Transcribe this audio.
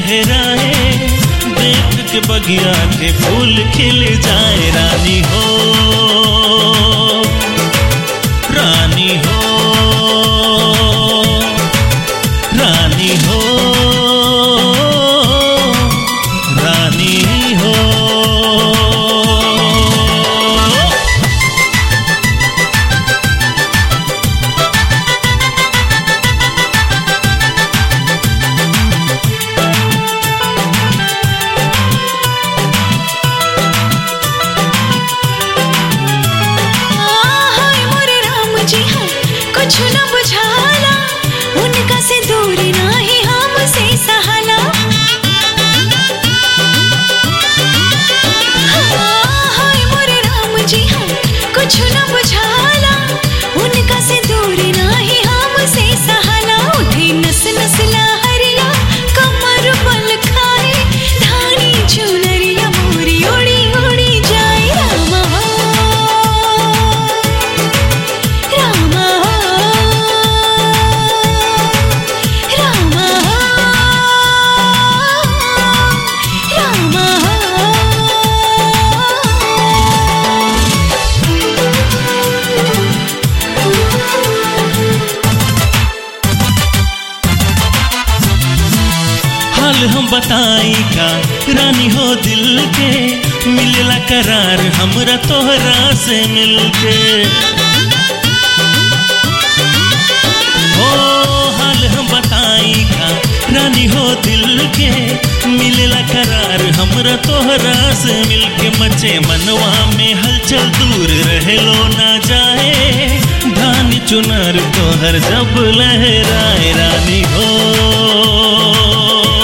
लहराए, देख के बगिया के फूल खिल जाए। रानी हो, रानी हो, रानी हो, रानी हो। कुछ न बुझाला, उनका से दूरी नाही हमसे सहाला। हाय मोरे राम जी हाँ, कुछ न बुझाला, उनका से दूरी नाही हमसे सहाला। उठे नस नस लहरिया, कमर बल खाए, धानी चुनरिया मोरी उड़ी उड़ी जाए। रामा रामा हाल हम बताई का रानी हो दिल के, मिलला करार हमरा तोहरा से मिलके। ओ हाल हम बताई का रानी हो दिल के, मिलला करार हमरा तोहरा से मिलके। मचे मनवा में हलचल दूर रहेलो ना जाए, धानी चुनर तोहर जब लहराए। रानी हो,